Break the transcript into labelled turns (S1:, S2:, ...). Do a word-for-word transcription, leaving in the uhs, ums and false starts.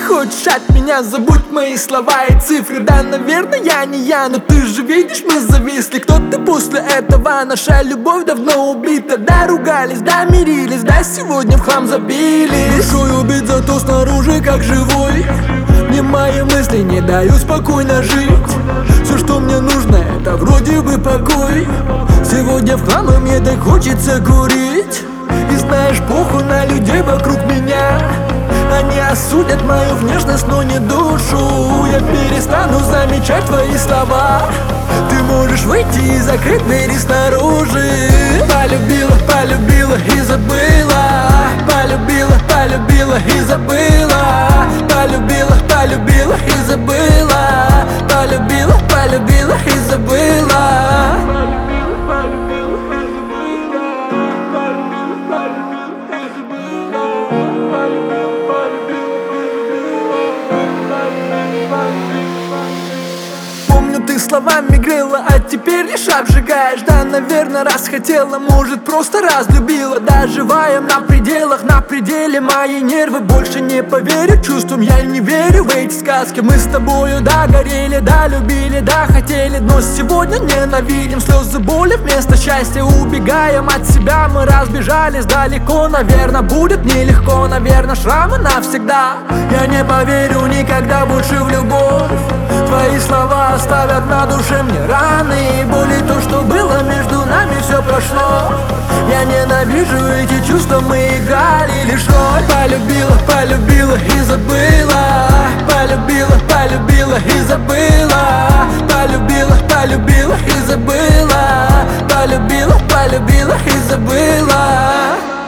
S1: хочешь от меня, забудь мои слова и цифры. Да, наверное, я не я, но ты же видишь, мы зависли. Кто ты после этого? Наша любовь давно убита. Да, ругались, да, мирились, да, сегодня в хлам забили. Душой убит, зато снаружи как живой. Мне мои мысли не дают спокойно жить. Все, что мне нужно, это вроде бы покой. Сегодня в хлам, и мне так хочется курить. И знаешь, похуй на людей вокруг меня. Они осудят мою внешность, но не душу. Я перестану замечать твои слова. Ты можешь выйти и закрыть двери снаружи. Полюбила, полюбила и забыла. Полюбила, полюбила и забыла. Полюбила, полюбила и забыла. Полюбила, полюбила и забыла. Помню, ты словами грела, а теперь лишь обжигаешь. Да, наверное, раз хотела, может, просто разлюбила. Доживаем на пределах, на пределе мои нервы. Больше не поверю чувствам, я не верю в эти сказки. Мы с тобою, да, горели, да, любили, да, хотели. Но сегодня ненавидим, слезы боли вместо счастья. Убегаем от себя, мы разбежались далеко. Наверное, будет нелегко, наверное, шрамы навсегда. Я не поверю никогда больше в любовь. Твои слова оставят на душе мне раны и боли. То, что было между нами, все прошло. Я ненавижу эти чувства, мы играли лишь роль. Полюбила, полюбила и забыла. Полюбила, полюбила и забыла. Полюбила, полюбила и забыла. Полюбила, полюбила и забыла.